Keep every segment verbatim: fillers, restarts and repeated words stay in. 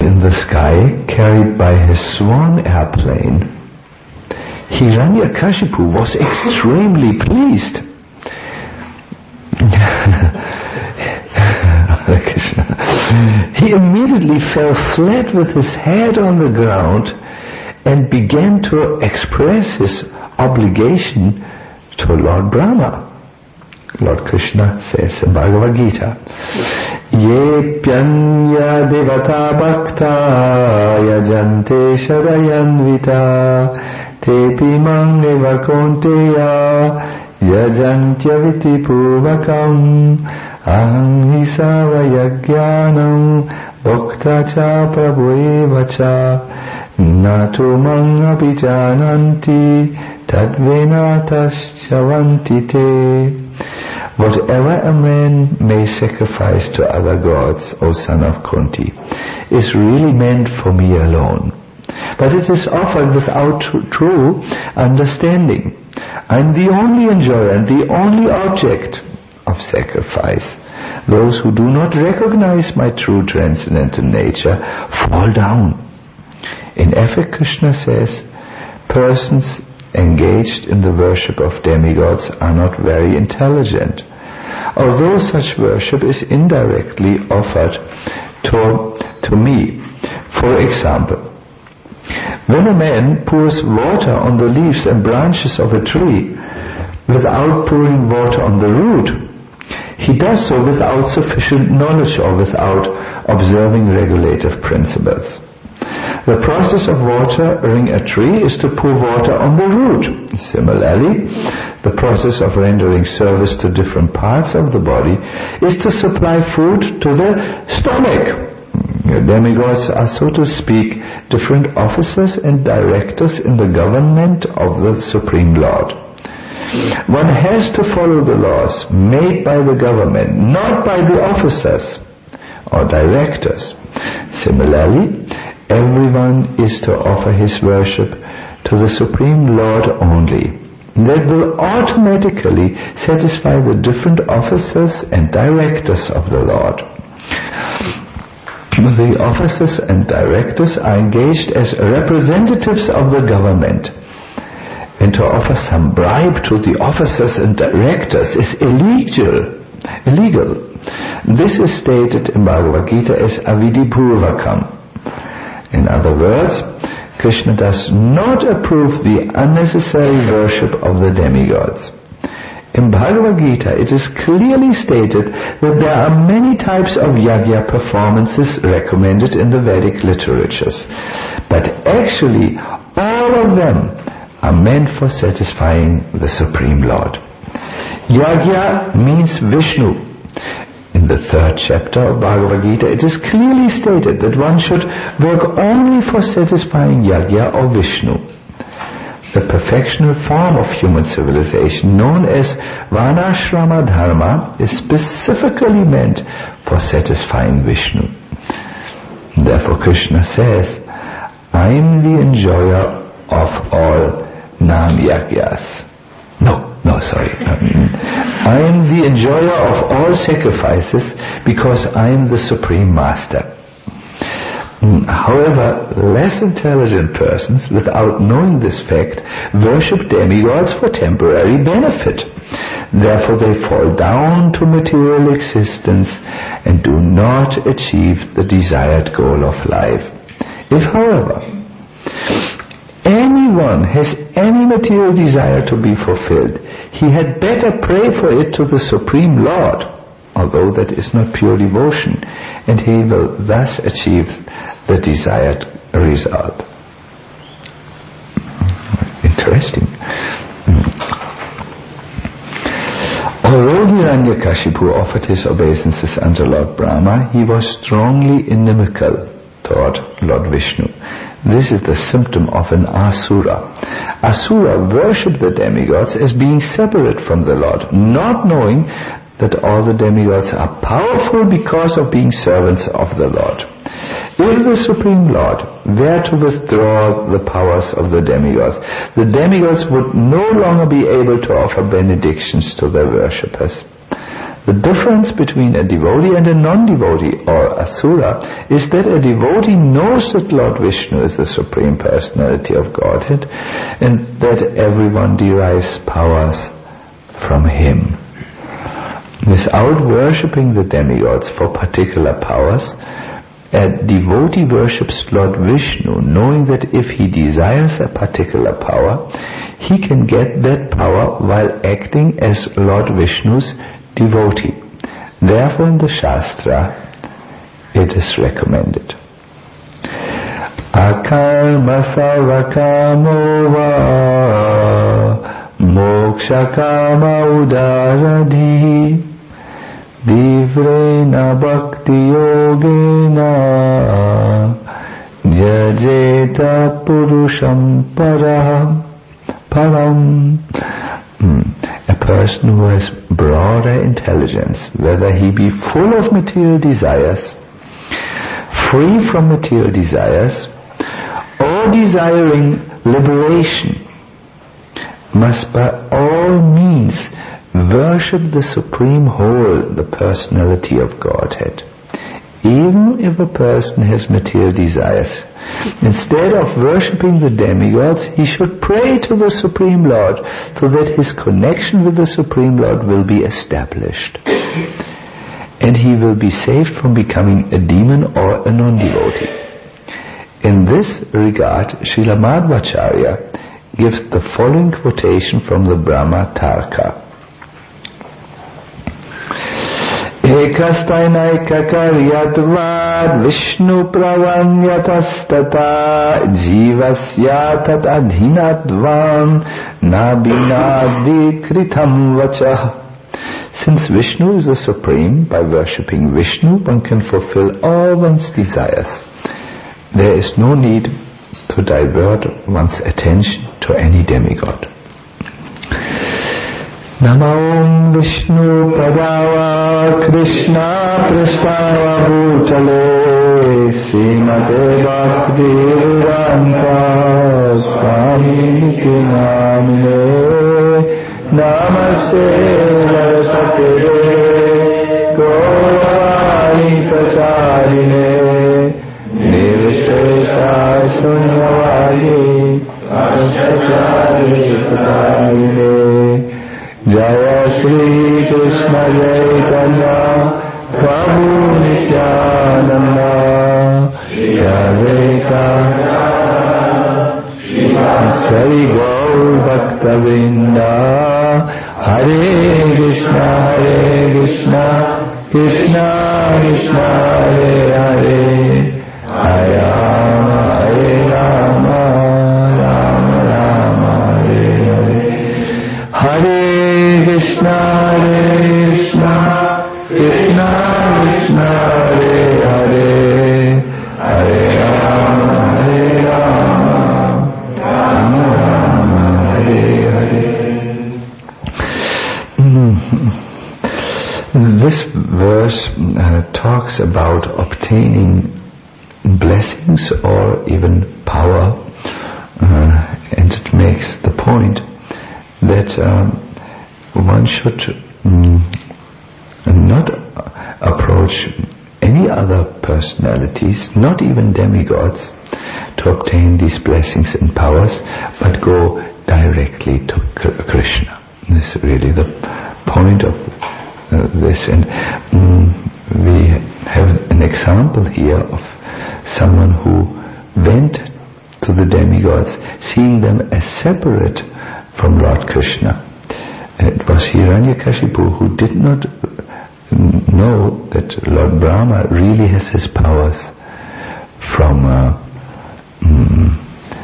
in the sky, carried by his swan airplane, Hiranyakashipu was extremely pleased. He immediately fell flat with his head on the ground and began to express his obligation to Lord Brahma. Lord Krishna says in Bhagavad Gita, Ye pyanya devata bhakta yajante sharayanvita tepi mang nevakonteya yajantya vitipuvakam aham hisava yajnanam bhakta cha prabhuevacha natu mang abhijananti tadvenataschavanti te. Whatever a man may sacrifice to other gods, O son of Kunti, is really meant for me alone. But it is offered without tr- true understanding. I am the only enjoyer and the only object of sacrifice. Those who do not recognize my true transcendental nature fall down. In effect, Krishna says, persons engaged in the worship of demigods are not very intelligent, although such worship is indirectly offered to, to me. For example, when a man pours water on the leaves and branches of a tree without pouring water on the root, he does so without sufficient knowledge or without observing regulative principles. The process of watering a tree is to pour water on the root. Similarly, the process of rendering service to different parts of the body is to supply food to the stomach. Demigods are, so to speak, different officers and directors in the government of the Supreme Lord. One has to follow the laws made by the government, not by the officers or directors. Similarly, everyone is to offer his worship to the Supreme Lord only. That will automatically satisfy the different officers and directors of the Lord. The officers and directors are engaged as representatives of the government, and to offer some bribe to the officers and directors is illegal. Illegal. This is stated in Bhagavad Gita as avidipurvakam. In other words, Krishna does not approve the unnecessary worship of the demigods. In Bhagavad Gita, it is clearly stated that there are many types of yajna performances recommended in the Vedic literatures, but actually all of them are meant for satisfying the Supreme Lord. Yajna means Vishnu. In the third chapter of Bhagavad Gita, it is clearly stated that one should work only for satisfying Yajna or Vishnu. The perfectional form of human civilization, known as Varnashrama Dharma, is specifically meant for satisfying Vishnu. Therefore Krishna says, I am the enjoyer of all Nam Yajnas. No. No, sorry. I am the enjoyer of all sacrifices because I am the Supreme Master. However, less intelligent persons, without knowing this fact, worship demigods for temporary benefit. Therefore they fall down to material existence and do not achieve the desired goal of life. If, however, anyone has any material desire to be fulfilled, he had better pray for it to the Supreme Lord, although that is not pure devotion, and he will thus achieve the desired result. Interesting. Although Hiranyakashipu offered his obeisances unto Lord Brahma, he was strongly inimical toward Lord Vishnu. This is the symptom of an Asura. Asura worship the demigods as being separate from the Lord, not knowing that all the demigods are powerful because of being servants of the Lord. If the Supreme Lord were to withdraw the powers of the demigods, the demigods would no longer be able to offer benedictions to their worshippers. The difference between a devotee and a non-devotee or asura is that a devotee knows that Lord Vishnu is the Supreme Personality of Godhead and that everyone derives powers from him. Without worshipping the demigods for particular powers, a devotee worships Lord Vishnu, knowing that if he desires a particular power, he can get that power while acting as Lord Vishnu's devotee. Therefore in the Shastra it is recommended. Akarma sarvakamo va moksha kama udaradhi divrena bhakti yogena jajeta purusham paraham param. A person who has broader intelligence, whether he be full of material desires, free from material desires, or desiring liberation, must by all means worship the Supreme Whole, the Personality of Godhead. Even if a person has material desires, instead of worshipping the demigods, he should pray to the Supreme Lord so that his connection with the Supreme Lord will be established. And he will be saved from becoming a demon or a non-devotee. In this regard, Srila Madhvacharya gives the following quotation from the Brahma Tarka. Ekastainaikakaryatvad Vishnu pravanyatastata jivasya tat adhinatvam nabinadi kritam vachah. Since Vishnu is the Supreme, by worshipping Vishnu one can fulfill all one's desires. There is no need to divert one's attention to any demigod. Namo Vishnu Padava Krishna Prasthava Bhutale Srimate Bhakti Vedanta Swami Namine Namaste Saraswate Gaurani Pracharine Nirvishesha Shunyavadi Ashtakari Sutarine Jaya Shri Krishna Chaitanya Prabhu Nityananda Shri Advaita Shri Gaur Bhakta Vrinda Hare Krishna Hare Krishna Krishna Krishna Hare Hare Hare Rama Hare Rama Rama Rama Hare Hare Hare Krishna Hare Krishna Krishna Krishna Hare Hare Hare Rama Hare Rama Rama Rama Hare Hare. This verse uh, talks about obtaining blessings or even power, uh, and it makes the point that um, one should um, not approach any other personalities, not even demigods, to obtain these blessings and powers, but go directly to Krishna. This is really the point of uh, this. And um, we have an example here of someone who went to the demigods, seeing them as separate from Lord Krishna. It was Hiranyakashipu who did not know that Lord Brahma really has his powers from uh, um,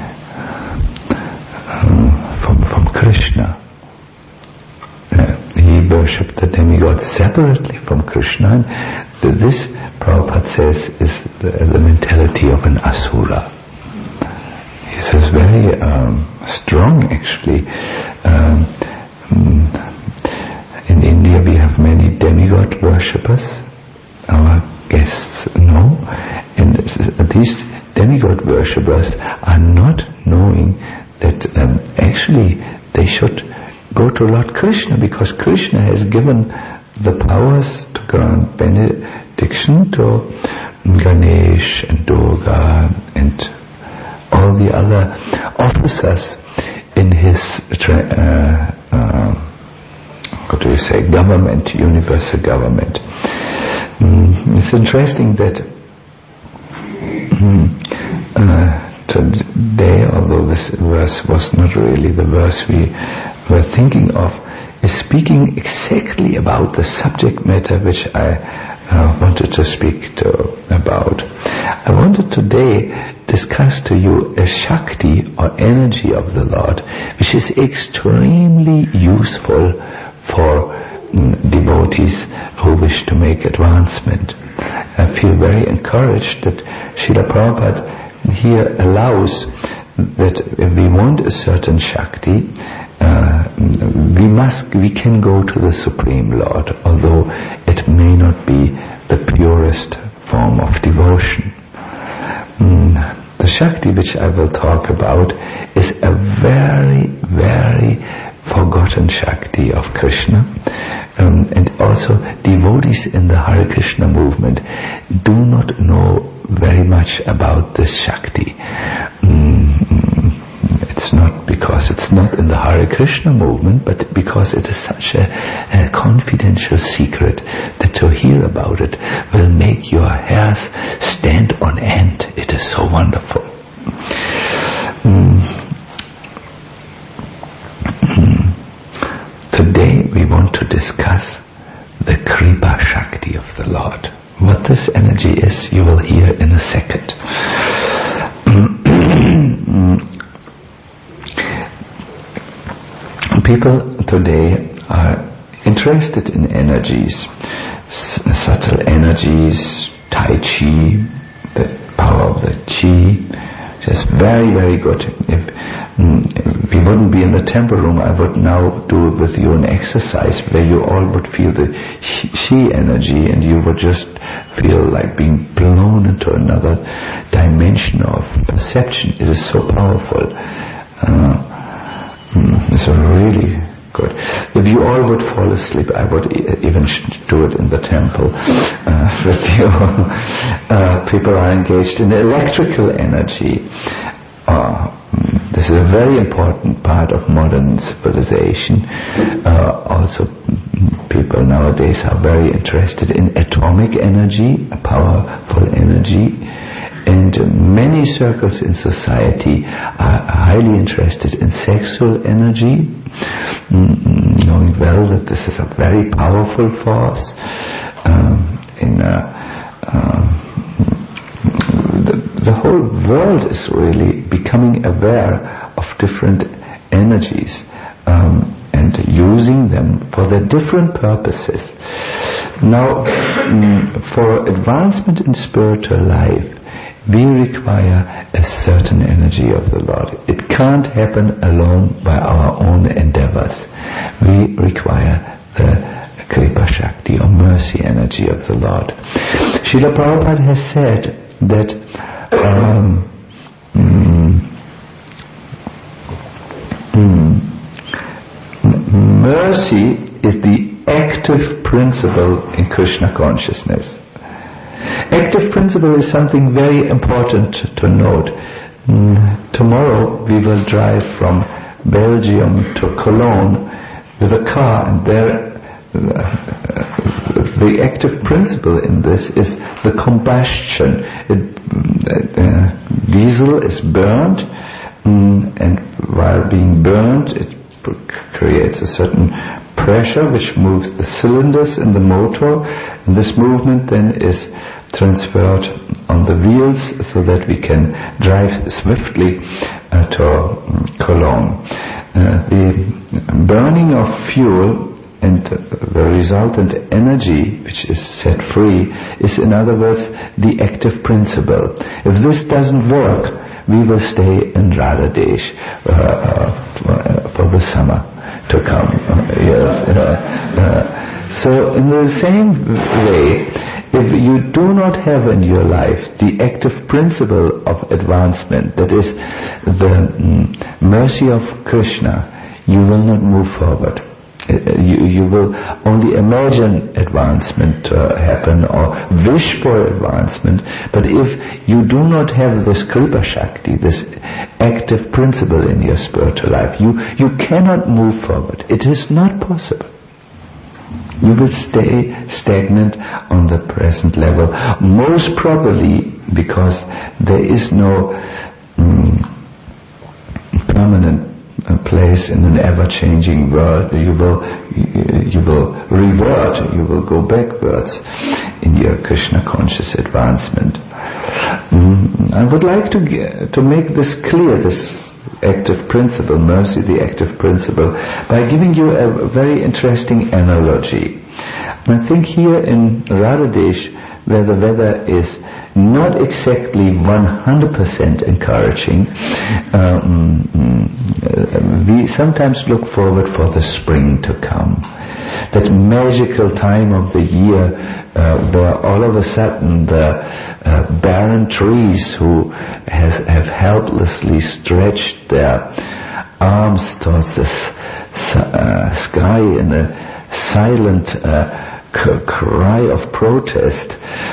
from from Krishna. Uh, he worshipped the demigods separately from Krishna. And this, Prabhupada says, is the, the mentality of an asura. He says very um, strong, actually. Um, in India we have many demigod worshippers, our guests know, and these demigod worshippers are not knowing that um, actually they should go to Lord Krishna, because Krishna has given the powers to grant benediction to Ganesh and Durga and all the other officers in his, uh, uh, what do you say, government, universal government. Mm, it's interesting that mm, uh, today, although this verse was not really the verse we were thinking of, is speaking exactly about the subject matter which I uh, wanted to speak to about. I wanted today discuss to you a Shakti or energy of the Lord, which is extremely useful for mm, devotees who wish to make advancement. I feel very encouraged that Srila Prabhupada here allows that if we want a certain Shakti, uh, we must, we can go to the Supreme Lord, although it may not be the purest form of devotion. Mm, the Shakti which I will talk about is a very, very forgotten Shakti of Krishna. Um, and also devotees in the Hare Krishna movement do not know very much about this Shakti. Mm, it's not because it's not in the Hare Krishna movement, but because it is such a, a confidential secret that to hear about it will make your hairs stand on end. It is so wonderful. Mm. Today we want to discuss the Kripa Shakti of the Lord. What this energy is, you will hear in a second. People today are interested in energies, s- subtle energies, Tai Chi, the power of the Chi. It's very, very good. If, mm, if we wouldn't be in the temple room, I would now do with you an exercise where you all would feel the Chi energy and you would just feel like being blown into another dimension of perception. It is so powerful. Uh, mm, it's really good. If you all would fall asleep, I would e- even do it in the temple uh, with you. Uh, people are engaged in electrical energy. Uh, this is a very important part of modern civilization. Uh, also, people nowadays are very interested in atomic energy, a powerful energy. And many circles in society are highly interested in sexual energy, mm, knowing well that this is a very powerful force. Um, in a, um, the, the whole world is really becoming aware of different energies um, and using them for their different purposes. Now, mm, for advancement in spiritual life, we require a certain energy of the Lord. It can't happen alone by our own endeavors. We require the Kripa Shakti or mercy energy of the Lord. Srila Prabhupada has said that um, mm, mm, mercy is the active principle in Krishna consciousness. Active principle is something very important to note. Mm, tomorrow we will drive from Belgium to Cologne with a car, and there uh, the active principle in this is the combustion. It, uh, diesel is burnt, mm, and while being burnt it creates a certain pressure which moves the cylinders in the motor, and this movement then is transferred on the wheels so that we can drive swiftly uh, to um, Cologne. Uh, the burning of fuel and uh, the resultant energy which is set free is, in other words, the active principle. If this doesn't work, we will stay in Radha Desh uh, uh, for, uh, for the summer to come. Uh, yes. Uh, uh, so in the same way, if you do not have in your life the active principle of advancement, that is the mm, mercy of Krishna, you will not move forward. you, you will only imagine advancement uh, happen or wish for advancement. But if you do not have this Kripa Shakti, this active principle in your spiritual life, you, you cannot move forward. It is not possible. You will stay stagnant on the present level, most probably because there is no um, permanent uh, place in an ever-changing world. You will, you, you will revert, you will go backwards in your Krishna conscious advancement. Um, I would like to get, to make this clear, this active principle, mercy, the active principle, by giving you a very interesting analogy. I think here in Radhadesh, where the weather is not exactly one hundred percent encouraging, um, we sometimes look forward for the spring to come. That magical time of the year uh, where all of a sudden the uh, barren trees who has, have helplessly stretched their arms towards the uh, sky in a silent uh, c- cry of protest,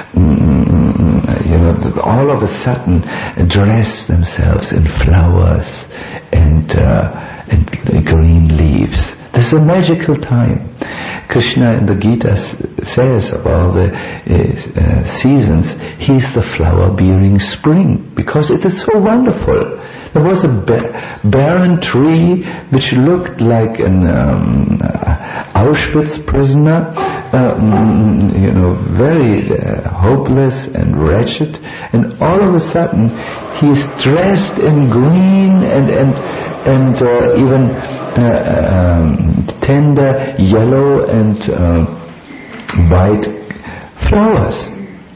mm, you know, all of a sudden dress themselves in flowers and, uh, and green leaves. This is a magical time. Krishna in the Gita says of all the uh, seasons, he's the flower-bearing spring, because it is so wonderful. There was a ba- barren tree which looked like an um, Auschwitz prisoner, uh, you know, very uh, hopeless and wretched, and all of a sudden he's dressed in green and and and uh, even uh, um, tender yellow and uh, white flowers.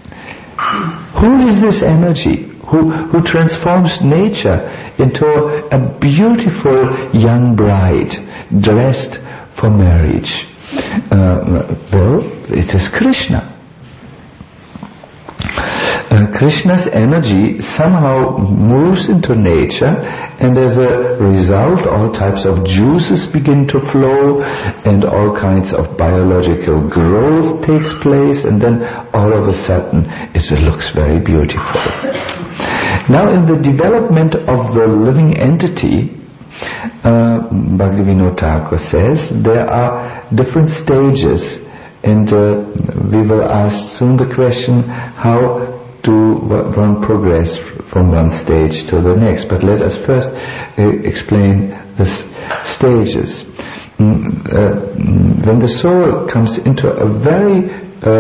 Who is this energy who who transforms nature into a beautiful young bride dressed for marriage? Uh, well, it is Krishna. Uh, Krishna's energy somehow moves into nature, and as a result all types of juices begin to flow and all kinds of biological growth takes place, and then all of a sudden it looks very beautiful. Now in the development of the living entity, uh, Bhaktivinoda Thakur says there are different stages, and uh, we will ask soon the question, how do one progress from one stage to the next? But let us first uh, explain the s- stages. Mm, uh, when the soul comes into a very,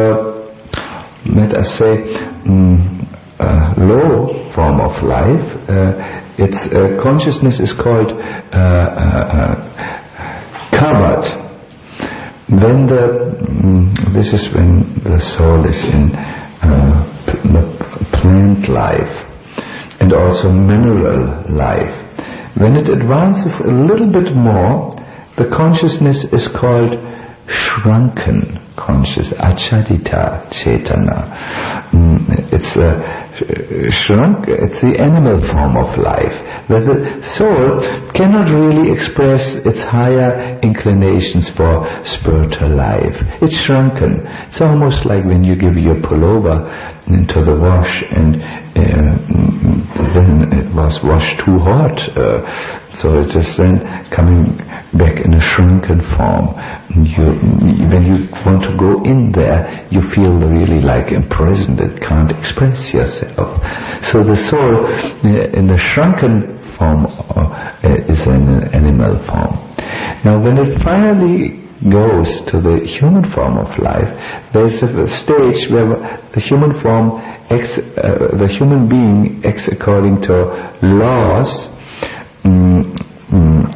uh, let us say, mm, uh, low form of life, uh, its uh, consciousness is called uh, uh, uh, covered. When the, mm, this is when the soul is in uh, plant life and also mineral life. When it advances a little bit more, the consciousness is called shrunken conscious, achadita chetana. Mm, it's a shrunk, it's the animal form of life, where the soul cannot really express its higher inclinations for spiritual life. It's shrunken. It's almost like when you give your pullover into the wash and uh, then it was washed too hot, uh, so it is then coming back in a shrunken form. You, when you want to go in there, you feel really like imprisoned. It can't express yourself. So the soul uh, in a shrunken form uh, is an animal form. Now when it finally goes to the human form of life, there's a stage where the human form acts, uh, the human being acts according to laws mm, mm,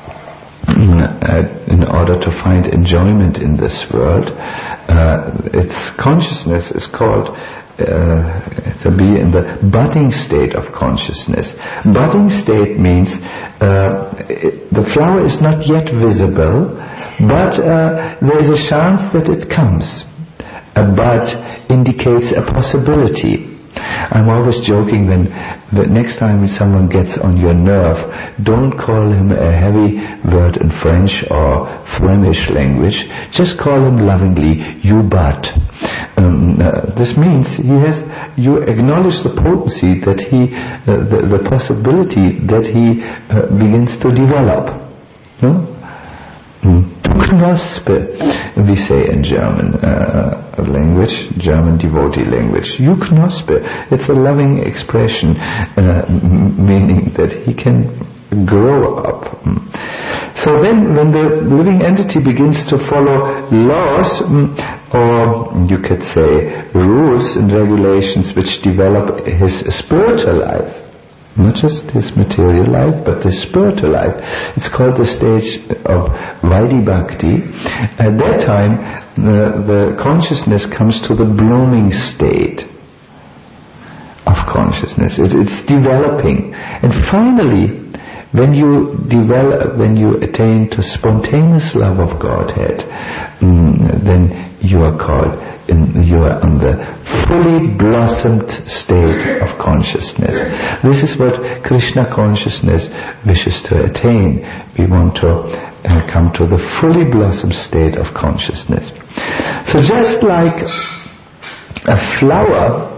uh, in order to find enjoyment in this world. Uh, its consciousness is called uh, to be in the budding state of consciousness. Budding state means uh, it, the flower is not yet visible, but uh, there is a chance that it comes. A bud indicates a possibility. I'm always joking when, the next time someone gets on your nerve, don't call him a heavy word in French or Flemish language. Just call him lovingly, you but. Um, uh, this means he has, you acknowledge the potency that he, uh, the, the possibility that he uh, begins to develop. No? Du Knospe, we say in German uh, language, German devotee language. Du Knospe, it's a loving expression, uh, meaning that he can grow up. So then, when the living entity begins to follow laws, or you could say rules and regulations which develop his spiritual life, not just his material life, but the spiritual life. It's called the stage of Vaidhi Bhakti. At that time, the, the consciousness comes to the blooming state of consciousness. It, it's developing. And finally, when you develop, when you attain to spontaneous love of Godhead, mm, then you are called, in, you are on the fully blossomed state of consciousness. This is what Krishna consciousness wishes to attain. We want to uh, come to the fully blossomed state of consciousness. So just like a flower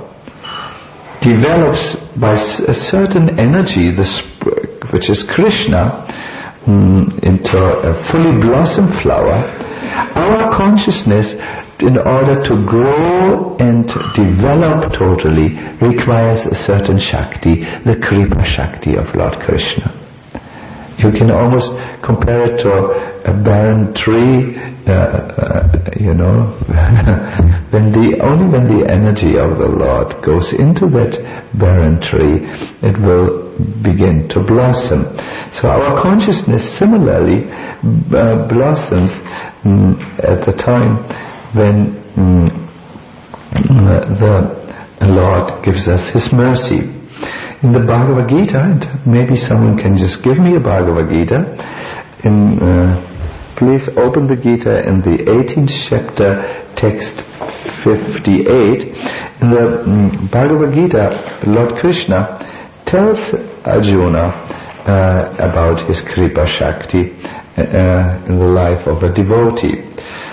develops by a certain energy, the sp- which is Krishna, um, into a fully blossomed flower, our consciousness, in order to grow and develop totally, requires a certain Shakti, the Kripa Shakti of Lord Krishna. You can almost compare it to a barren tree, uh, uh, you know, when the, only when the energy of the Lord goes into that barren tree, it will begin to blossom. So our consciousness similarly uh, blossoms um, at the time when um, the Lord gives us His mercy. In the Bhagavad Gita, and maybe someone can just give me a Bhagavad Gita, in, uh, please open the Gita in the eighteenth chapter, text fifty-eight. In the um, Bhagavad Gita, Lord Krishna tells Arjuna uh, about his Kripa Shakti uh, in the life of a devotee.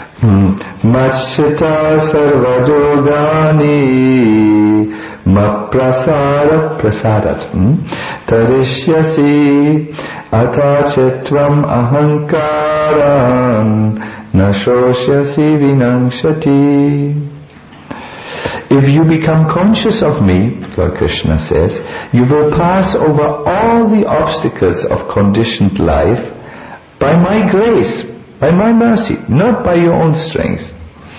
Machita sarvadogani maprasada prasadat tarishyasi atachetvam ahankaran nashosyasi vinangshati. If you become conscious of me, Lord Krishna says, you will pass over all the obstacles of conditioned life by my grace, by my mercy, not by your own strength.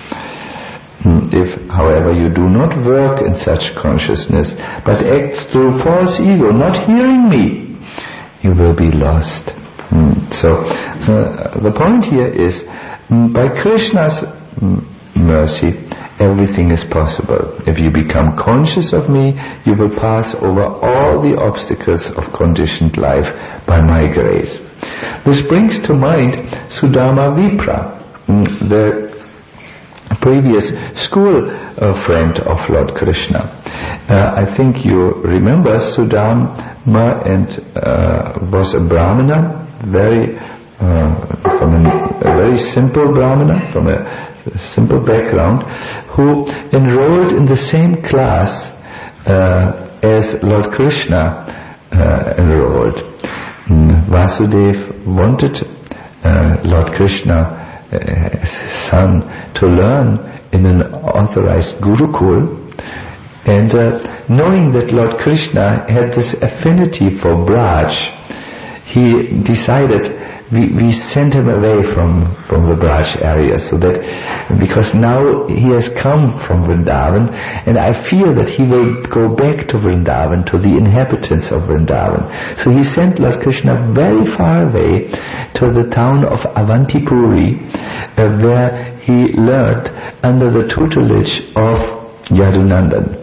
If, however, you do not work in such consciousness, but act through false ego, not hearing me, you will be lost. So, uh, the point here is, by Krishna's mercy, everything is possible. If you become conscious of me, you will pass over all the obstacles of conditioned life by my grace. This brings to mind Sudama Vipra, the previous school uh, friend of Lord Krishna. Uh, I think you remember Sudama and uh, was a Brahmana, very uh, from a, a very simple Brahmana, from a simple background, who enrolled in the same class uh, as Lord Krishna uh, enrolled. Mm, Vasudev wanted uh, Lord Krishna, uh, his son, to learn in an authorized Gurukul, and uh, knowing that Lord Krishna had this affinity for Braj, he decided We, we sent him away from, from the Braj area, so that, because now he has come from Vrindavan, and I fear that he will go back to Vrindavan, to the inhabitants of Vrindavan. So he sent Lord Krishna very far away to the town of Avantipuri, uh, where he learned under the tutelage of Yadunandan.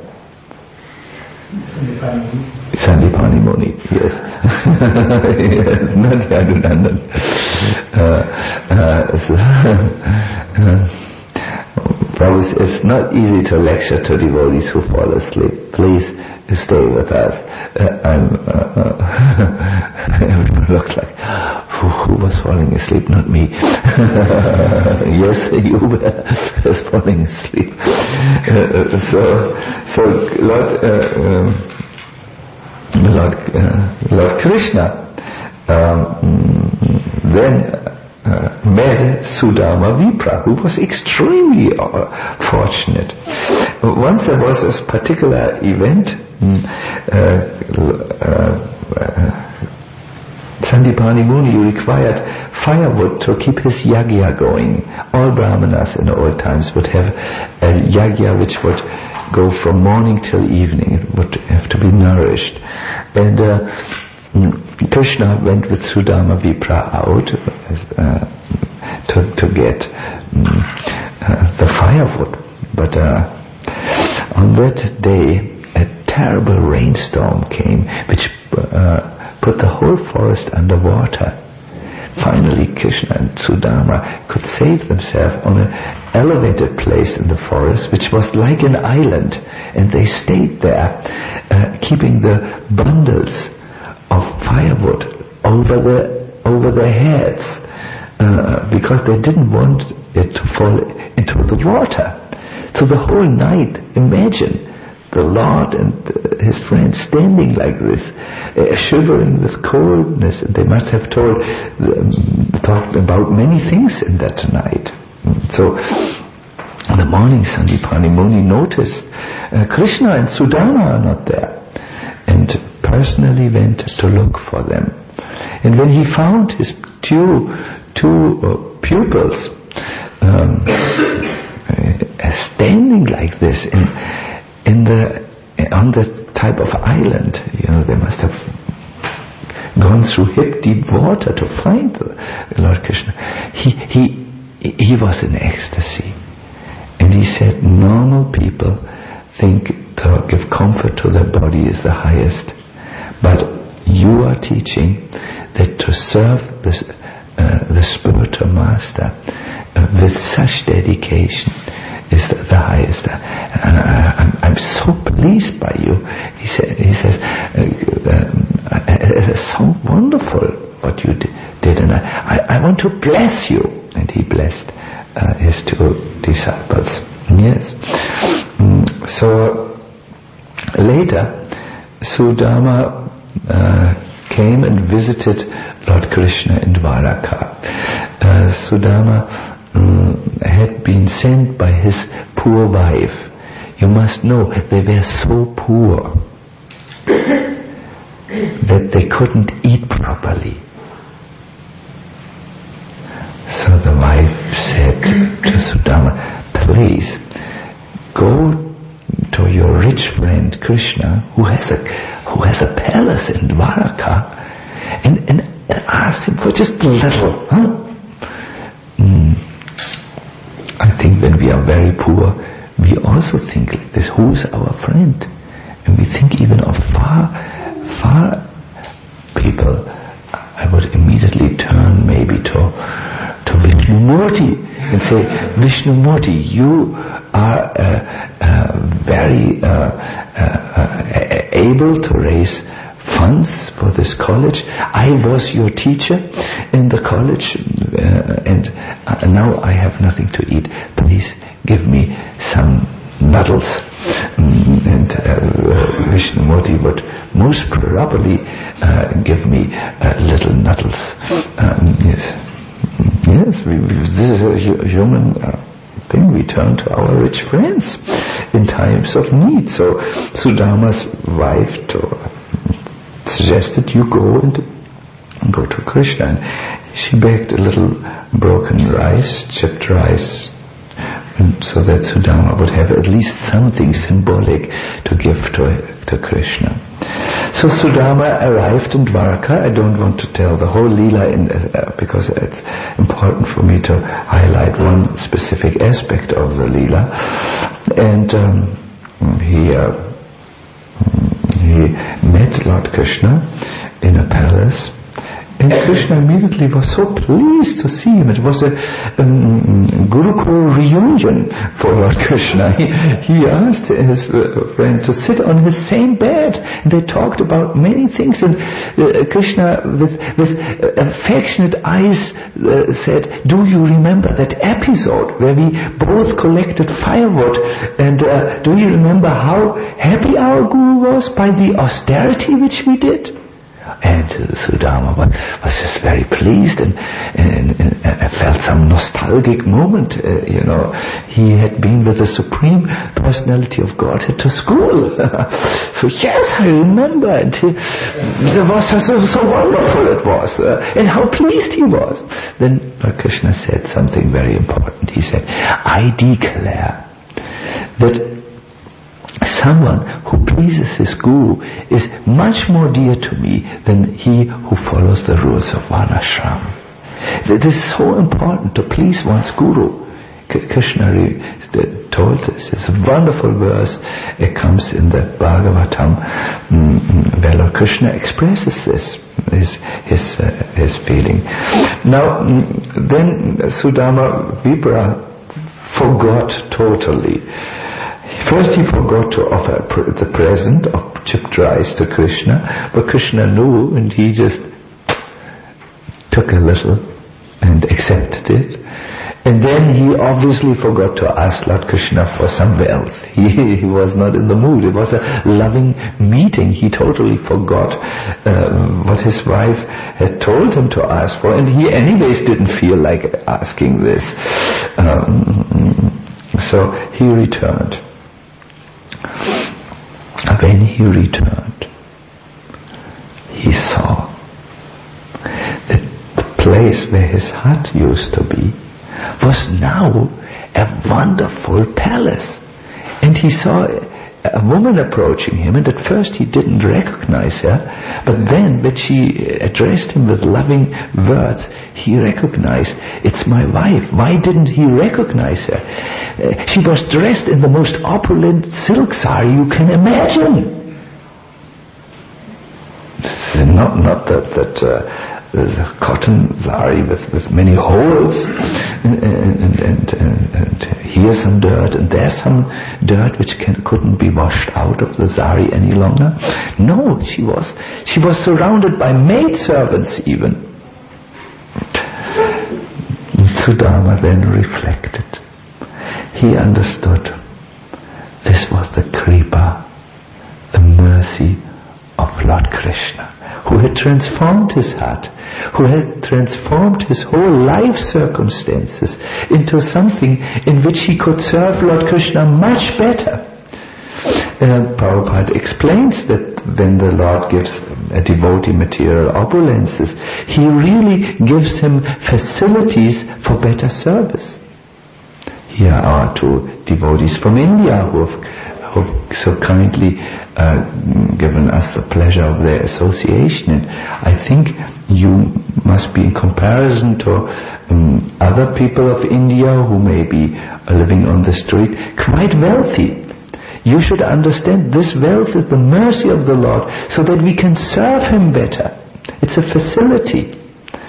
Sandipani Muni, yes. Yes, not Yadunandan. Uh, uh, so, uh, Now it's, it's not easy to lecture to devotees who fall asleep. Please stay with us. Uh, I'm, uh, uh, everyone looks like, who, who was falling asleep? Not me. Yes, you was falling asleep. Uh, so, so Lord, uh, um, Lord, uh, Lord Krishna um, then Uh, met Sudama Vipra, who was extremely uh, fortunate. Once there was this particular event, uh, uh, uh, Sandipani Muni required firewood to keep his yagya going. All brahmanas in the old times would have a yagya which would go from morning till evening. It would have to be nourished. And uh, Krishna went with Sudama Vipra out uh, to, to get um, uh, the firewood. But uh, on that day, a terrible rainstorm came, which uh, put the whole forest underwater. Finally, Krishna and Sudama could save themselves on an elevated place in the forest, which was like an island, and they stayed there, uh, keeping the bundles of firewood over the over their heads, uh, because they didn't want it to fall into the water. So the whole night, imagine the Lord and his friends standing like this, uh, shivering with coldness, and they must have told um, talked about many things in that night. So in the morning, Sandipani Muni noticed uh, Krishna and Sudama are not there, and personally went to look for them. And when he found his two two uh, pupils um, uh, standing like this in in the on the type of island, you know, they must have gone through hip deep water to find the Lord Krishna. He he he was in ecstasy, and he said, normal people think to give comfort to their body is the highest. But you are teaching that to serve this, uh, the spiritual master uh, with such dedication is the, the highest. And I, I'm, I'm so pleased by you. He said, he says, uh, uh, it is so wonderful what you did, and I, I, I want to bless you. And he blessed uh, his two disciples. Yes. Mm, so later, Sudama uh, came and visited Lord Krishna in Dwaraka. Uh, Sudama um, had been sent by his poor wife. You must know they were so poor that they couldn't eat properly. So the wife said to Sudama, please go to your rich friend Krishna, who has a who has a palace in Dwaraka, and, and, and ask him for just a little. Huh? Mm. I think when we are very poor, we also think like this: who's our friend? And we think even of far, far people. I would immediately turn maybe to to Vishnumurti and say, Vishnumurti, you are uh, uh, very uh, uh, able to raise funds for this college. I was your teacher in the college, uh, and uh, now I have nothing to eat. Please give me some noodles. Mm, and uh, Vishnumurti would most probably uh, give me uh, little noodles. Um, yes. Yes, we, we, this is a hu- human uh, thing. We turn to our rich friends in times of need. So Sudama's wife to, uh, suggested you go and go to Krishna. And she baked a little broken rice, chipped rice, and so that Sudama would have at least something symbolic to give to, to Krishna. So Sudama arrived in Dwaraka. I don't want to tell the whole Leela in, uh, because it's important for me to highlight one specific aspect of the Leela. And um, he uh, he met Lord Krishna in a palace, And Krishna immediately was so pleased to see him. It was a um, Gurukul reunion for Lord Krishna. He, he asked his uh, friend to sit on his same bed. And they talked about many things. And uh, Krishna, with, with uh, affectionate eyes, uh, said, "Do you remember that episode where we both collected firewood? And uh, do you remember how happy our Guru was by the austerity which we did?" And uh, Sudama was just very pleased and, and, and, and felt some nostalgic moment. Uh, you know, he had been with the Supreme Personality of Godhead to school. So yes, I remember. And he, it was so, so wonderful it was. Uh, and how pleased he was. Then Lord Krishna said something very important. He said, "I declare that someone who pleases his guru is much more dear to me than he who follows the rules of Varnashram." This is so important, to please one's guru. Krishna told this. It's a wonderful verse. It comes in the Bhagavatam, where Lord Krishna expresses this, his his uh, his feeling. Now, then Sudama Vipra forgot totally. First he forgot to offer the present of chipped rice to Krishna, but Krishna knew, and he just took a little and accepted it. And then he obviously forgot to ask Lord Krishna for some else. He, he was not in the mood. It was a loving meeting. He totally forgot uh, what his wife had told him to ask for, and he anyways didn't feel like asking this. Um, so he returned. When he returned, he saw that the place where his hut used to be was now a wonderful palace. And he saw a woman approaching him, and at first he didn't recognize her, but then when she addressed him with loving words, he recognized, "It's my wife." Why didn't he recognize her? Uh, she was dressed in the most opulent silk sari you can imagine. Not, not that, that uh, the cotton sari with, with many holes, and, and, and, and, and here's some dirt, and there's some dirt which can, couldn't be washed out of the sari any longer. No, she was, she was surrounded by maidservants even. Sudama then reflected. He understood this was the kripa, the mercy of Lord Krishna, who had transformed his heart, who had transformed his whole life circumstances into something in which he could serve Lord Krishna much better. Uh, Prabhupada explains that when the Lord gives a devotee material opulences, he really gives him facilities for better service. Here are two devotees from India who have, who have so kindly uh, given us the pleasure of their association. And I think you must be, in comparison to um, other people of India who may be living on the street, quite wealthy. You should understand this wealth is the mercy of the Lord, so that we can serve Him better. It's a facility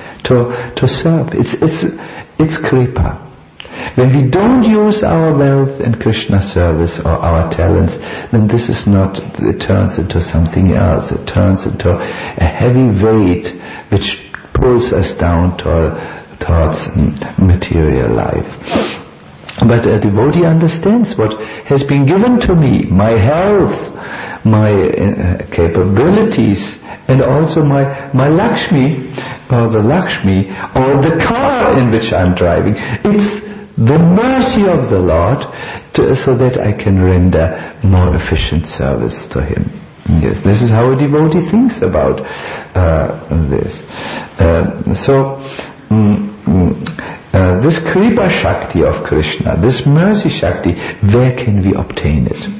to to serve. It's it's it's kripa. When we don't use our wealth in Krishna service or our talents, then this is not, it turns into something else. It turns into a heavy weight which pulls us down to, towards material life. But a devotee understands what has been given to me, my health, my uh, capabilities, and also my, my Lakshmi, or the Lakshmi, or the car in which I'm driving. It's the mercy of the Lord, to, so that I can render more efficient service to Him. Yes, this is how a devotee thinks about uh, this. Uh, so, um, uh, this Kripa Shakti of Krishna, this mercy Shakti, where can we obtain it?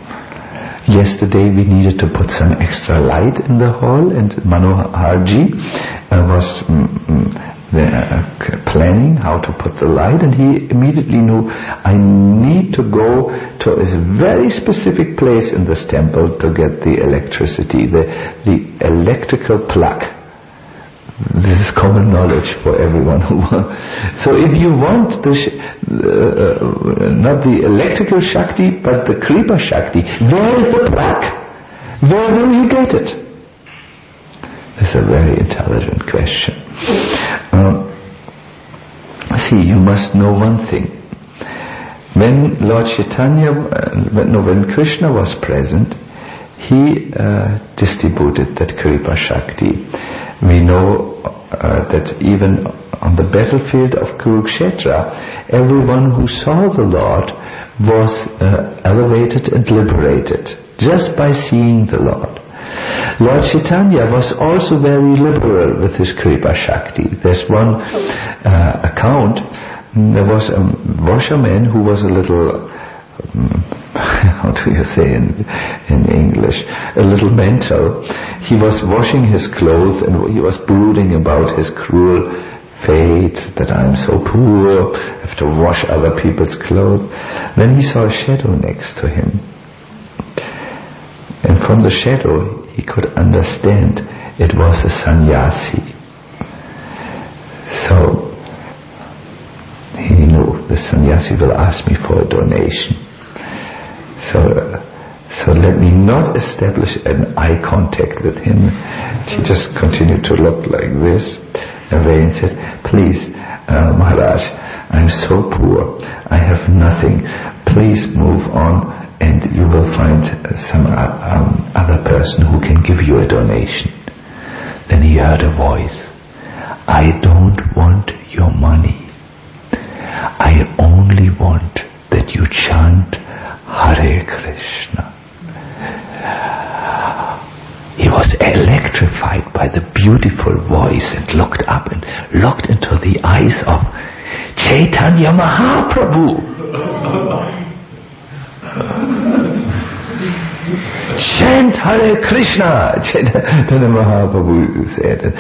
Yesterday we needed to put some extra light in the hall, and Manoharji uh, was um, the, uh, planning how to put the light, and he immediately knew, I need to go to a very specific place in this temple to get the electricity, the, the electrical plug. This is common knowledge for everyone who wants. So if you want the, uh, not the electrical Shakti, but the Kripa Shakti, where is the plug? Where will you get it? This is a very intelligent question. Um, see, you must know one thing. When Lord Chaitanya, uh, when, no, when Krishna was present, he uh, distributed that Kripa Shakti. We know uh, that even on the battlefield of Kurukshetra, everyone who saw the Lord was uh, elevated and liberated just by seeing the Lord. Lord Chaitanya was also very liberal with his Kripa Shakti. There's one uh, account, there was a washerman who was a little, um, how do you say in, in English, a little mental. He was washing his clothes and he was brooding about his cruel fate, that I'm so poor, I have to wash other people's clothes. Then he saw a shadow next to him. And from the shadow he could understand it was a sannyasi. So he knew the sannyasi will ask me for a donation. So, so let me not establish an eye contact with him. He just continued to look like this away and said, please, uh, Maharaj, I'm so poor, I have nothing, please move on and you will find some uh, um, other person who can give you a donation. Then he heard a voice, I don't want your money, I only want that you chant Hare Krishna. He was electrified by the beautiful voice and looked up and looked into the eyes of Chaitanya Mahaprabhu. Chant Hare Krishna, Chaitanya Mahaprabhu said.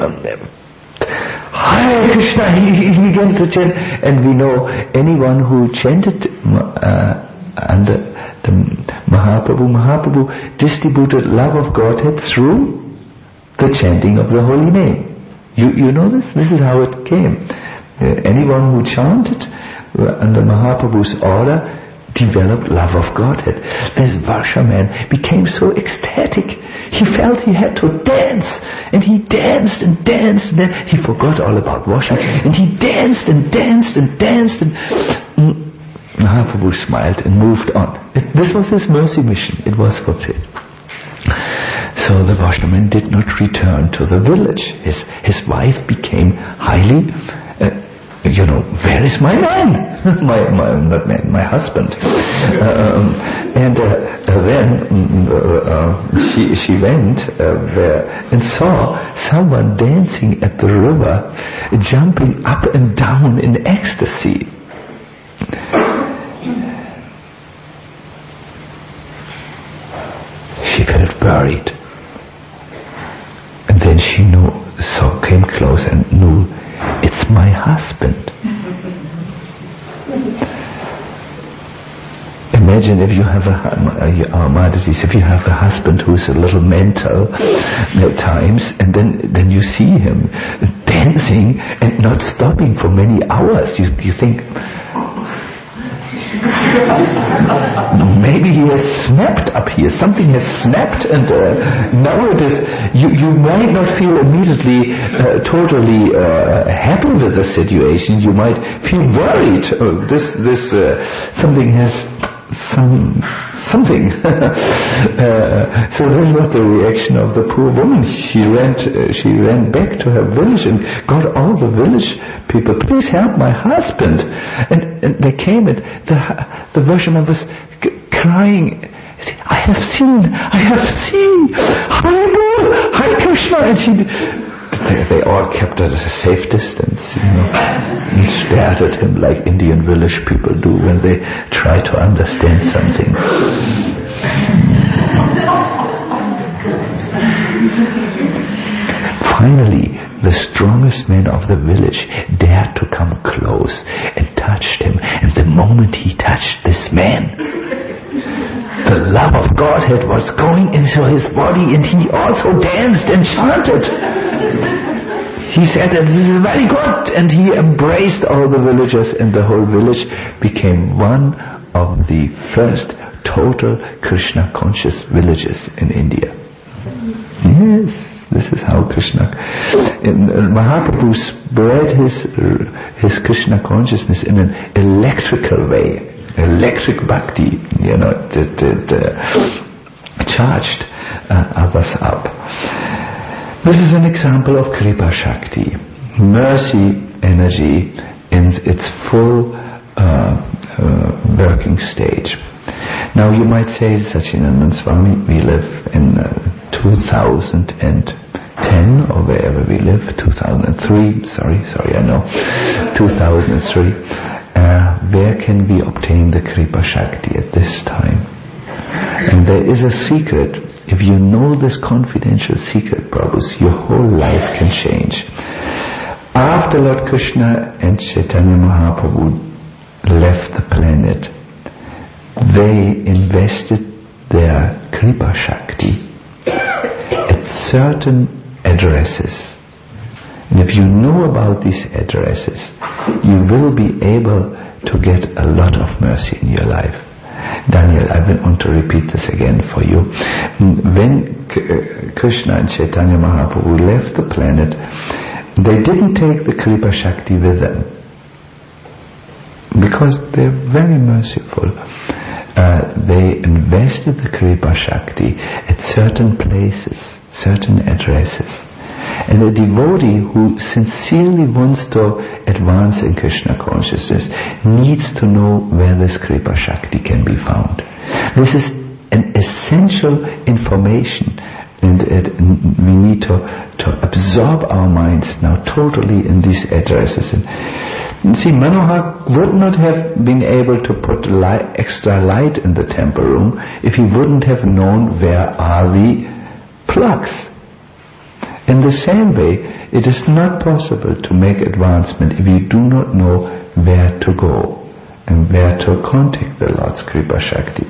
Hare Krishna, he, he began to chant, and we know anyone who chanted uh, under the Mahaprabhu, Mahaprabhu distributed love of Godhead through the chanting of the holy name. You you know this? This is how it came. Uh, anyone who chanted uh, under Mahaprabhu's order developed love of Godhead. This Varshaman became so ecstatic. He felt he had to dance, and he danced and danced, and then he forgot all about washing, and he danced and danced and danced, and mm, Mahaprabhu smiled and moved on. It, this was his mercy mission. It was fulfilled. So the Varshaman did not return to the village. His his wife became highly uh, you know, where is my man? my, my, not man, my husband. Um, and uh, then uh, she she went uh, there and saw someone dancing at the river, jumping up and down in ecstasy. She felt worried. And then she knew, so came close and knew, it's my husband. Imagine if you have a, uh, Mataji, if you have a husband who's a little mental at times, and then, then you see him dancing and not stopping for many hours. You, you think, maybe he has snapped up here. Something has snapped, and uh, now it is. You you might not feel immediately uh, totally uh, happy with the situation. You might feel worried. Oh, this this uh, something has some something. uh, so this was the reaction of the poor woman. She ran uh, she ran back to her village and got all the village people. Please help my husband. And, and they came, and the the Varshaman was c- crying. I have seen, I have seen, Hare Hare Krishna, and she, they, they all kept at a safe distance, you know, and stared at him like Indian village people do when they try to understand something. Finally, the strongest man of the village dared to come close and touched him, and the moment he touched this man, the love of Godhead was going into his body, and he also danced and chanted. he said that this is very good, and he embraced all the villagers, and the whole village became one of the first total Krishna conscious villages in India. Yes, this is how Krishna, in, uh, Mahaprabhu spread his his Krishna consciousness in an electrical way, electric bhakti, you know, that, that uh, charged uh, others up. This is an example of Kripa Shakti, mercy energy in its full uh, uh, working stage. Now you might say, Sachinandan Swami, we live in uh, two thousand ten, or wherever we live, two thousand three, sorry, sorry, I know, two thousand three. Uh, where can we obtain the Kripa Shakti at this time? And there is a secret. If you know this confidential secret, Prabhus, your whole life can change. After Lord Krishna and Chaitanya Mahaprabhu left the planet, they invested their Kripa Shakti at certain addresses. And if you know about these addresses, you will be able to get a lot of mercy in your life. Daniel, I want to repeat this again for you. When Krishna and Chaitanya Mahaprabhu left the planet, they didn't take the Kripa Shakti with them, because they're very merciful. Uh, they invested the Kripa Shakti at certain places, certain addresses. And a devotee who sincerely wants to advance in Krishna consciousness needs to know where this Kripa Shakti can be found. This is an essential information, and it, we need to, to absorb our minds now totally in these addresses. And, and see, Manohar would not have been able to put light, extra light in the temple room if he wouldn't have known where are the plugs. In the same way, it is not possible to make advancement if you do not know where to go and where to contact the Lord's Kripa Shakti.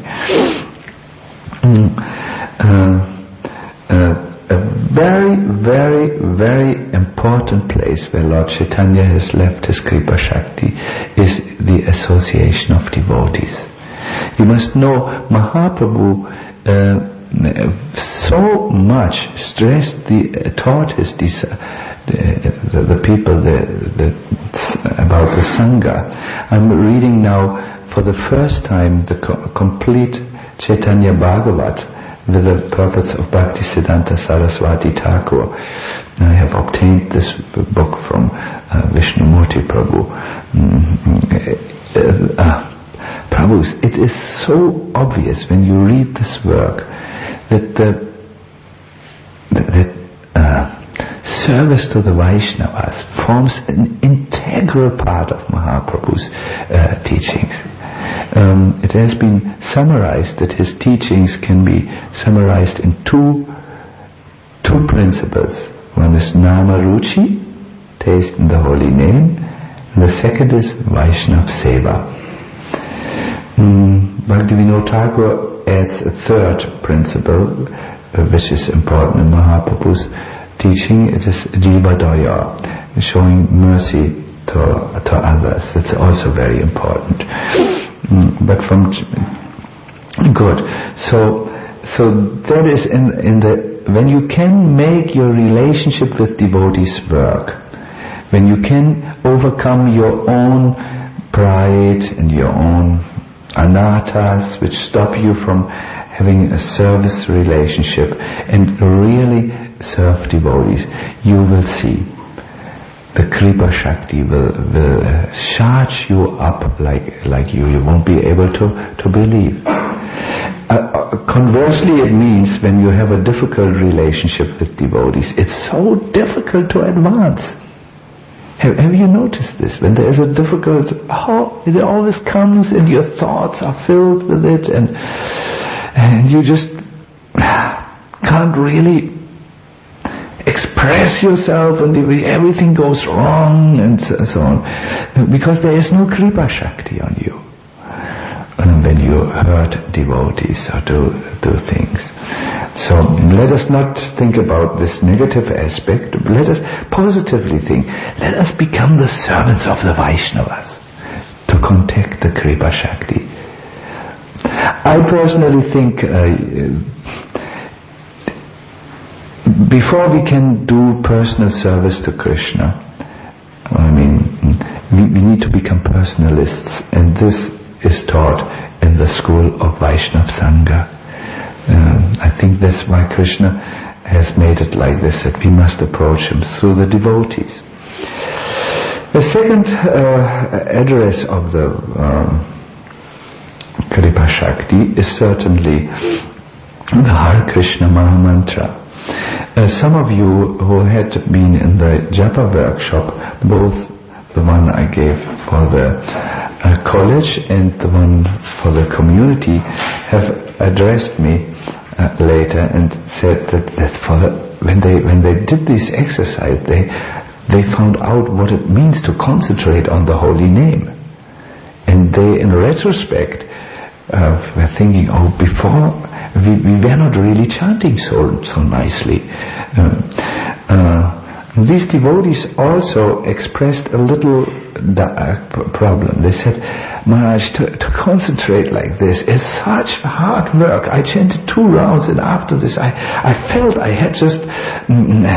Mm. Uh, uh, a very, very, very important place where Lord Chaitanya has left his Kripa Shakti is the association of devotees. You must know, Mahaprabhu uh, so much stressed the, uh, taught his uh, the, the, the people the, the, about the Sangha. I'm reading now for the first time the co- complete Chaitanya Bhagavat with the purports of Bhaktisiddhanta Saraswati Thakur. I have obtained this book from uh, Vishnumurti Prabhu. Mm-hmm. uh, uh, Prabhus, it is so obvious when you read this work that the that uh, service to the Vaishnavas forms an integral part of Mahaprabhu's uh, teachings. Um, it has been summarized that his teachings can be summarized in two two principles. One is Nama Ruchi, taste in the holy name, and the second is Vaishnav Seva. Mm, Bhaktivinoda Thakur adds a third principle, uh, which is important in Mahaprabhu's teaching. It is Jiva Daya, showing mercy to, to others. It's also very important. Mm, but from good, so so that is in in the when you can make your relationship with devotees work, when you can overcome your own pride and your own anatas which stop you from having a service relationship and really serve devotees, you will see the Kripa Shakti will, will charge you up like like you, you won't be able to, to believe. Uh, conversely, it means when you have a difficult relationship with devotees, it's so difficult to advance. Have, have you noticed this? When there is a difficult, oh, it always comes and your thoughts are filled with it, and and you just can't really express yourself, and everything goes wrong, and so on, because there is no Kripa Shakti on you. And when you hurt devotees or do do things, So let us not think about this negative aspect. Let us positively think. Let us become the servants of the Vaishnavas to contact the Kripa Shakti. I personally think uh, before we can do personal service to Krishna, I mean, we, we need to become personalists, and this is taught in the school of Vaishnav Sangha. Um, I think that's why Krishna has made it like this, that we must approach him through the devotees. The second uh, address of the um, Kripa Shakti is certainly the Hare Krishna Mahamantra. Uh, some of you who had been in the Japa workshop, both the one I gave for the uh, college and the one for the community, have addressed me uh, later and said that, that for the, when they when they did this exercise, they they found out what it means to concentrate on the holy name, and they, in retrospect, uh, were thinking, oh, before we, we were not really chanting so so nicely. Um, uh, These devotees also expressed a little da- problem. They said, Maharaj, to, to concentrate like this is such hard work. I chanted two rounds, and after this I, I felt I had just mm,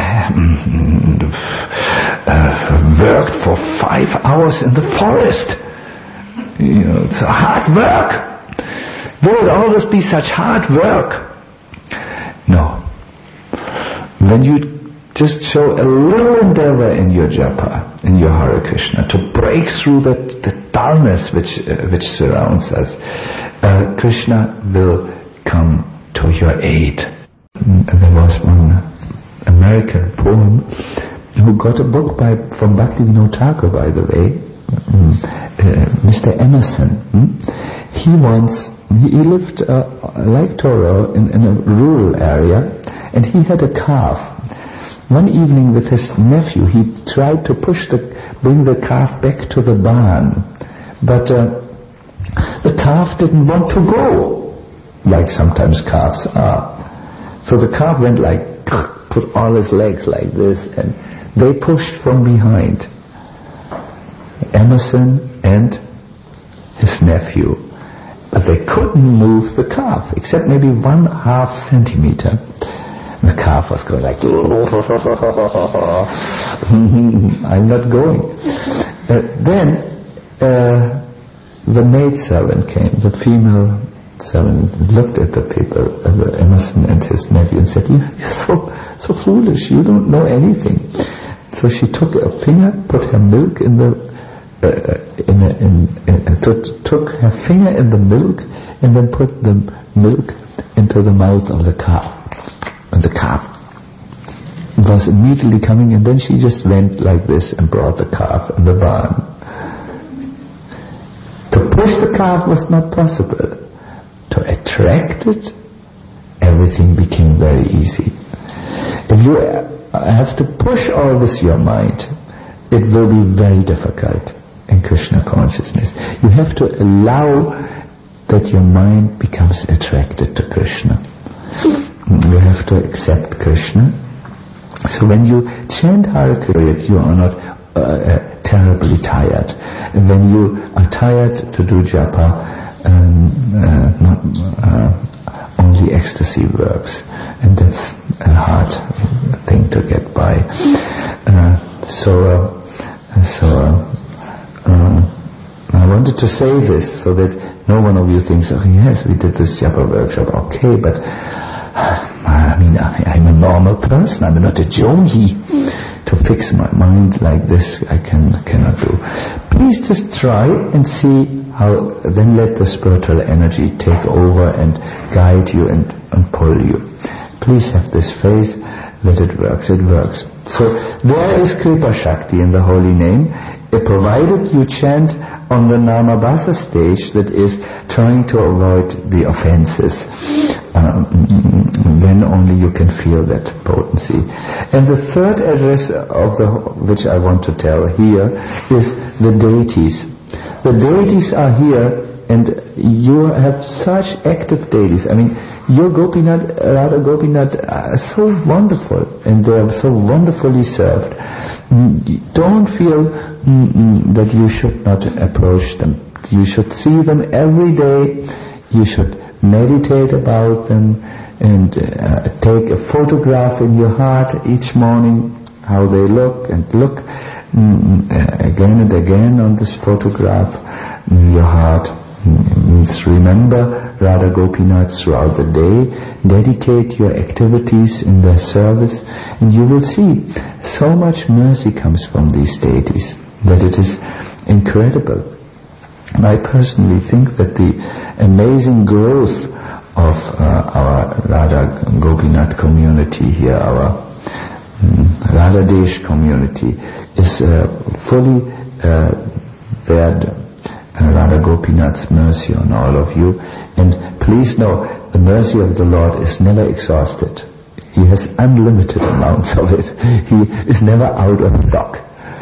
uh, worked for five hours in the forest. You know, it's a hard work. Will it always be such hard work? No. When you just show a little endeavor in your japa, in your Hare Krishna, to break through that the dullness which uh, which surrounds us, uh, Krishna will come to your aid. And there was one American poem who got a book by from Bhaktivinoda Thakur, by the way, mm, uh, Mister Emerson. Mm? He once he, he lived uh, like Thoreau in, in a rural area, and he had a calf. One evening with his nephew, he tried to push the, bring the calf back to the barn, but uh, the calf didn't want to go, like sometimes calves are. So the calf went like, put all his legs like this, and they pushed from behind. Emerson and his nephew, but they couldn't move the calf, except maybe one half centimeter. The calf was going like, I'm not going. Uh, then uh, the maid servant came, the female servant looked at the people, uh, Emerson and his nephew, and said, you're so, so foolish, you don't know anything. So she took a finger, put her milk in the, uh, in, a, in, in uh, took, took her finger in the milk, and then put the milk into the mouth of the calf. And the calf was immediately coming, and then she just went like this and brought the calf in the barn. To push the calf was not possible. To attract it, everything became very easy. If you have to push all this your mind, it will be very difficult in Krishna consciousness. You have to allow that your mind becomes attracted to Krishna. You have to accept Krishna. So when you chant Hare Krishna, you are not uh, uh, terribly tired. And when you are tired to do japa, um, uh, not, uh, only ecstasy works, and that's a hard thing to get by. Uh, so, uh, so uh, uh, I wanted to say this so that no one of you thinks, oh yes, we did this japa workshop, okay, but I mean, I, I'm a normal person. I'm not a yogi. To fix my mind like this, I can cannot do. Please just try and see how. Then let the spiritual energy take over and guide you and, and pull you. Please have this faith that it works. It works. So there is Kripa Shakti in the holy name, it provided you chant on the Namabhasa stage, that is trying to avoid the offenses. Um, then only you can feel that potency. And the third address of the which I want to tell here is the deities. The deities are here and you have such active dailies. I mean, your Gopinath, Radha Gopinath are so wonderful, and they are so wonderfully served. Don't feel mm, that you should not approach them. You should see them every day. You should meditate about them and uh, take a photograph in your heart each morning, how they look, and look mm, uh, again and again on this photograph in your heart. Means remember Radha Gopinath throughout the day, dedicate your activities in their service, and you will see so much mercy comes from these deities that it is incredible. I personally think that the amazing growth of uh, our Radha Gopinath community here, our um, Radha Desh community, is uh, fully uh, there. Uh, Radha Gopinath's mercy on all of you, and please know the mercy of the Lord is never exhausted. He has unlimited amounts of it. He is never out of stock.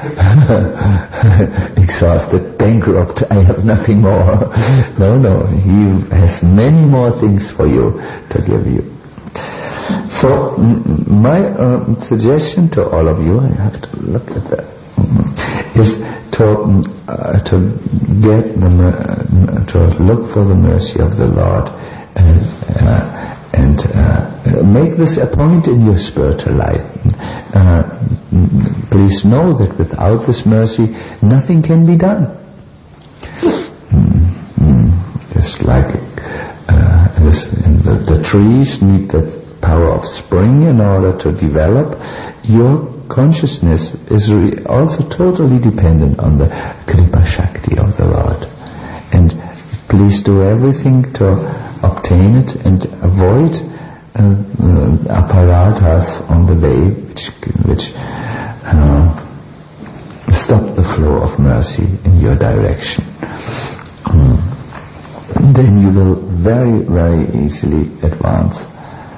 Exhausted, bankrupt, I have nothing more. No, no, He has many more things for you to give you. So m- my uh, suggestion to all of you, I have to look at that, mm-hmm, is to uh, to get the uh, to look for the mercy of the Lord, and uh, and uh, make this a point in your spiritual life. Uh, please know that without this mercy, nothing can be done. Mm-hmm. Just like uh, this, the, the trees need the power of spring in order to develop, your consciousness is re- also totally dependent on the Kripa Shakti of the Lord. And please do everything to obtain it and avoid uh, uh, aparadhas on the way which, which uh, stop the flow of mercy in your direction. Um, then you will very, very easily advance.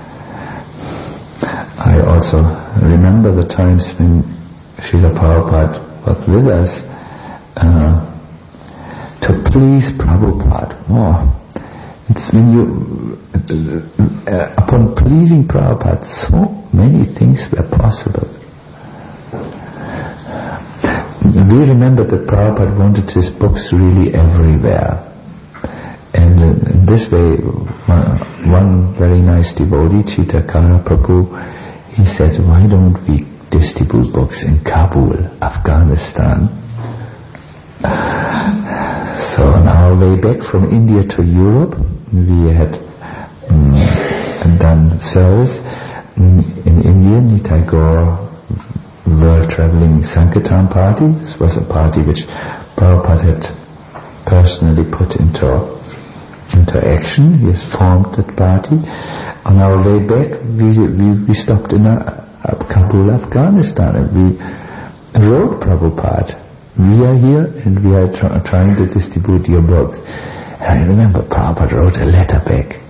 I also remember the times when Srila Prabhupada was with us uh, to please Prabhupada. Oh, it's when you, uh, upon pleasing Prabhupada, so many things were possible. We remember that Prabhupada wanted his books really everywhere. And uh, in this way, one, one very nice devotee, Chitakara Prabhu, he said, why don't we distribute books in Kabul, Afghanistan? So on our way back from India to Europe, we had um, done service in, in India, Nitai Gaur World Traveling Sankirtan Party. This was a party which Prabhupada had personally put into into action. He has formed that party. On our way back, we we, we stopped in uh, Kabul, Afghanistan, and we wrote Prabhupada, we are here and we are tr- trying to distribute your books. And I remember Prabhupada wrote a letter back.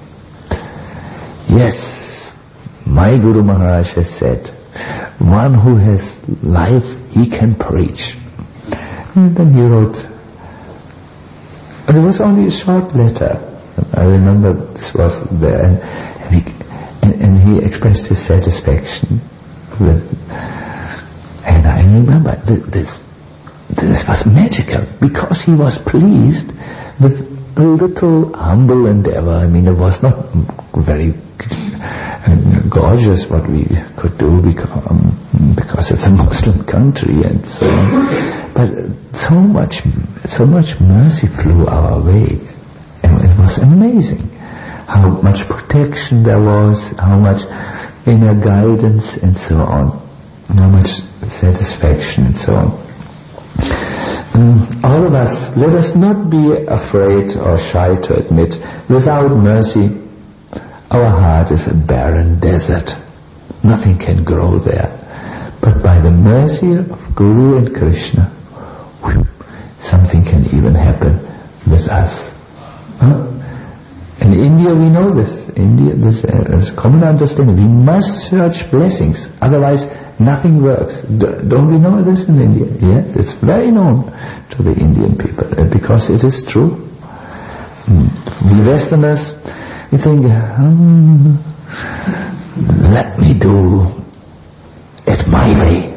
Yes, my Guru Maharaj has said, one who has life, he can preach. And then he wrote, and it was only a short letter. I remember this was there, and, and, he, and, and he expressed his satisfaction with, and I remember this, this was magical, because he was pleased with a little humble endeavor. I mean, it was not very gorgeous what we could do because, um, because it's a Muslim country and so on. But so much, so much mercy flew our way. And it was amazing how much protection there was, how much inner guidance and so on, how much satisfaction and so on. Um, all of us, let us not be afraid or shy to admit, without mercy, our heart is a barren desert. Nothing can grow there. But by the mercy of Guru and Krishna, whew, something can even happen with us. Huh? In India we know this. India, this is common understanding. We must search blessings, otherwise nothing works. D- don't we know this in India? Yes, it's very known to the Indian people, uh, because it is true. we Westerners, we think, hmm, let me do it my way.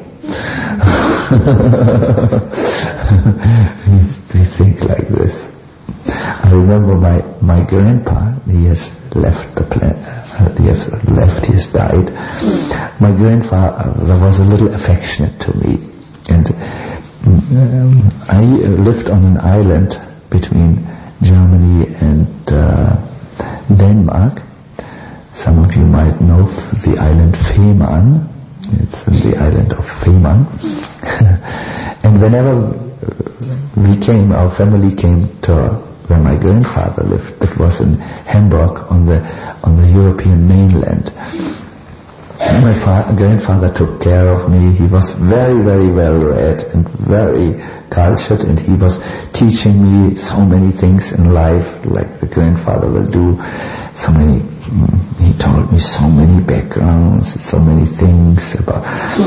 we think like this. I remember my, my grandpa, he has left the planet, uh, he has left, he has died. My grandfather was a little affectionate to me, and um, I lived on an island between Germany and uh, Denmark. Some of you might know the island Fehmarn. It's the island of Fehmarn. And whenever we came, our family came to where my grandfather lived, that was in Hamburg on the on the European mainland. And my fa- grandfather took care of me. He was very, very well read and very cultured, and he was teaching me so many things in life, like the grandfather will do. So many, he told me so many backgrounds, so many things about.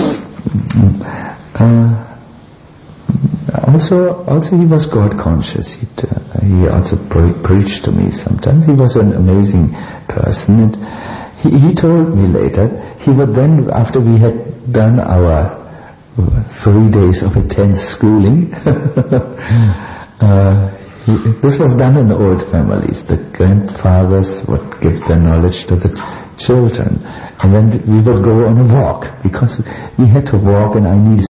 Uh, Also, also he was God conscious. He uh, he also pre- preached to me sometimes. He was an amazing person, and he, he told me later. He would then, after we had done our three days of intense schooling, uh, he, this was done in old families. The grandfathers would give their knowledge to the children, and then we would go on a walk because we had to walk, and I needed